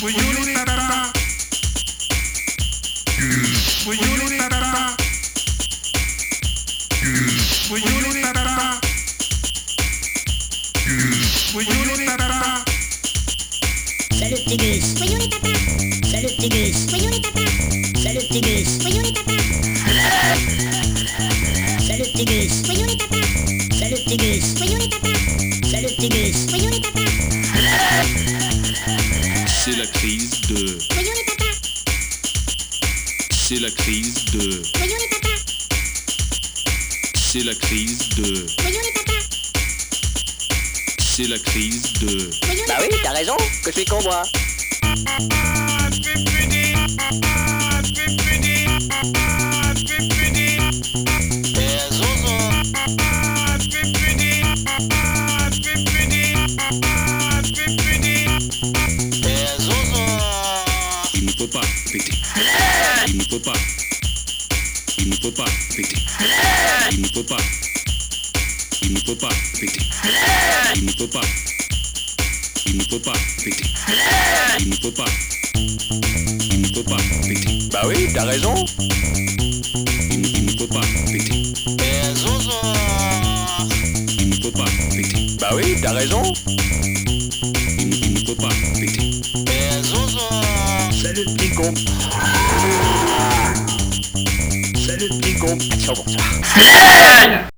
Salut petit Gus. Voyons les papas. Salut petit Gus. Voyons les papas. Salut petit Gus. Voyons les papas. Salut petit Gus. Voyons les papas. Salut petit Gus. Voyons les papas. Salut petit Gus. Voyons les papas. C'est la crise de. Voyons les papas. C'est la crise de. Voyons les papas. C'est la crise de. Voyons les papas. C'est la crise de. Voyons Bah les oui, papas. t'as raison, que je suis con moi. Il ne faut pas péter. Il ne faut pas. Il ne faut pas péter. Il ne faut pas. Il ne faut pas péter. Il ne faut pas. Il ne faut pas péter. Il ne faut pas. Il ne faut pas péter. Bah oui, t'as raison. Il ne faut pas péter. Il ne faut pas péter. Bah oui, t'as raison. Il ne faut pas péter. Salut petit con. Salut petit con. Bonsoir.